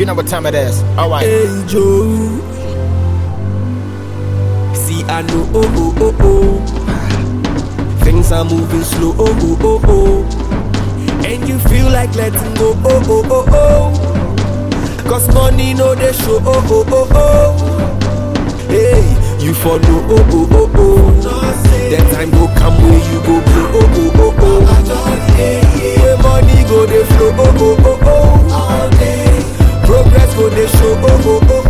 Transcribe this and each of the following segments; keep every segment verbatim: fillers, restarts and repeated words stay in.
You know what time it is. Alright. Hey Joe. See I know oh oh oh oh. Things are moving slow oh oh oh oh. And you feel like letting go oh oh oh oh. Cause money no they show oh oh oh oh. Hey, you for no oh oh oh oh. That time go come where you go blow oh oh oh oh. Where money go they flow oh oh oh oh. All day. Progress go they show oh oh oh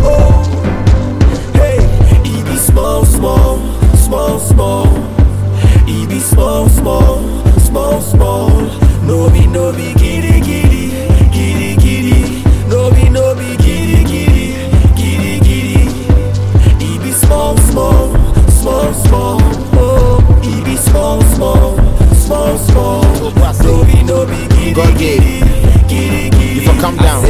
oh. Hey, it be small small, small small. It be small small, small small. No be no be giddy giddy, giddy giddy. No be no be giddy giddy, giddy giddy. It be small small, small small. Oh, it be small small, small small. No be no be giddy giddy, giddy giddy. You for come down.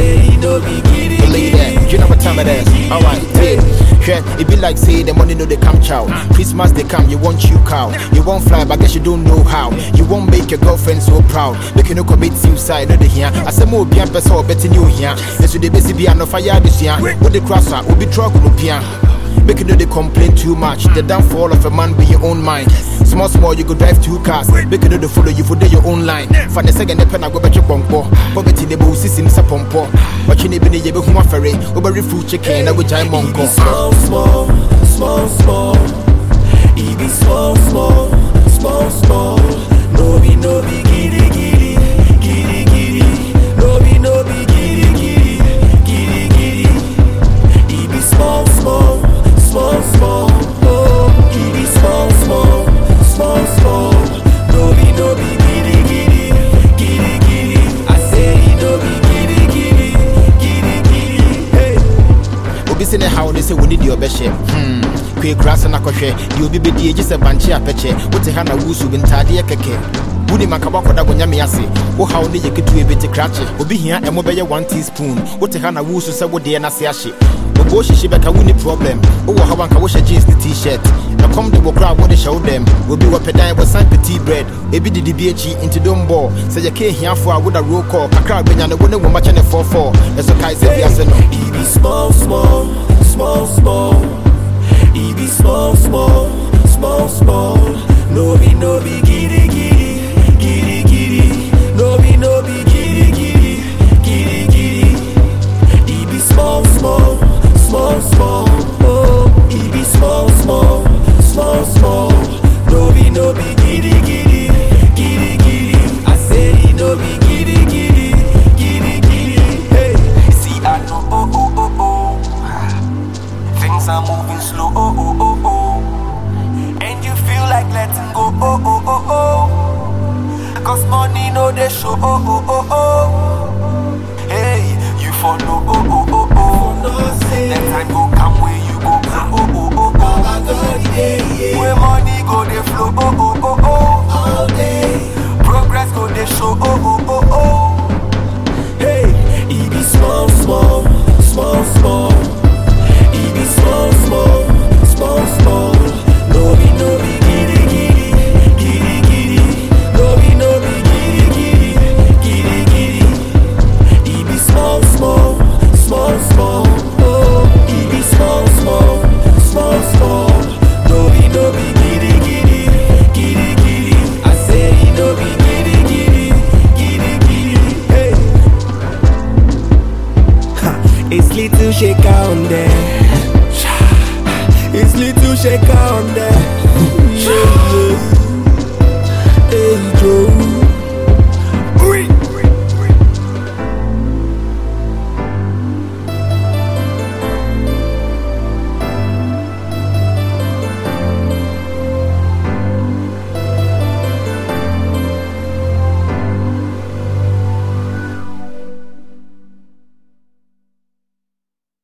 Believe that. You know what time it is. Alright, yeah. It be like say the money no they come chow. Christmas they come, you want you cow. You won't fly, but guess you don't know how. You won't make your girlfriend so proud. Make you no commit suicide, no they here. I say more bien person or better new here. Yes, you the best be no fire this year. What the crosser will be truck no pian. Make you know they complain too much. The downfall of a man be your own mind. Small small you go drive two cars. Make you know they follow you for your own line. For the second the pen I go back your pompo. Poverty the boss is in sa pompo. Watching it be the yebe huma ferry. Over food chicken I go jai monko. Small small, small small. It be small small, small small. No be no be giddy giddy, giddy giddy. No be no be giddy giddy, giddy giddy. It be small small, small small. Oh, it be small small, small small. No be no be giddy giddy, giddy giddy. I say it no be giddy giddy, giddy giddy. Hey. Obi say how they say we need your best chef. Hmm. Kwe grass na kohwe. You be be die just a banchi apeche. What ha na wusu bintade keke. Wudi makaba koda gonya me ase. Wo how ne yeketu ebeti krache. Obi hia emo beye one teaspoon. What ha na wusu se wo de na se ahye. Obo shishi beka wuni problem. Wo ha wanka wo she jeans the t-shirt. Na come the crowd what they show them. We be what pedan was san petit bread. Ebi didi B H into don ball. Say you can here for with a roll call. Kakra benya na wona wo match na four four. Eso kai say we ase no. It be small small, small small. It be small small, small small. No be no be giddy giddy, giddy giddy. No be no be giddy giddy, giddy giddy. It be small small, small small. Oh, it be small small, small small. No be no be giddy giddy, giddy giddy. I say it no be giddy giddy, giddy giddy. Hey, see I know oh oh oh oh. Things are moving slow oh oh oh oh. And you feel like letting go oh oh oh oh. Cause money no they show oh oh oh oh. Hey, you for no oh oh oh oh. That time go come where you go oh oh oh oh. Where money go they flow oh oh oh oh. All day. Progress go they show oh oh oh oh. Hey, it be small small, small small. It be small small, small small. No be no be giddy giddy, giddy giddy. No be no be giddy giddy, giddy giddy. It be small small, small small. Oh, it be small small, small small. No be no be giddy giddy, giddy giddy. I say it no be giddy giddy, giddy giddy. Hey, ha, it's little shaker on there. It's little shaker on there.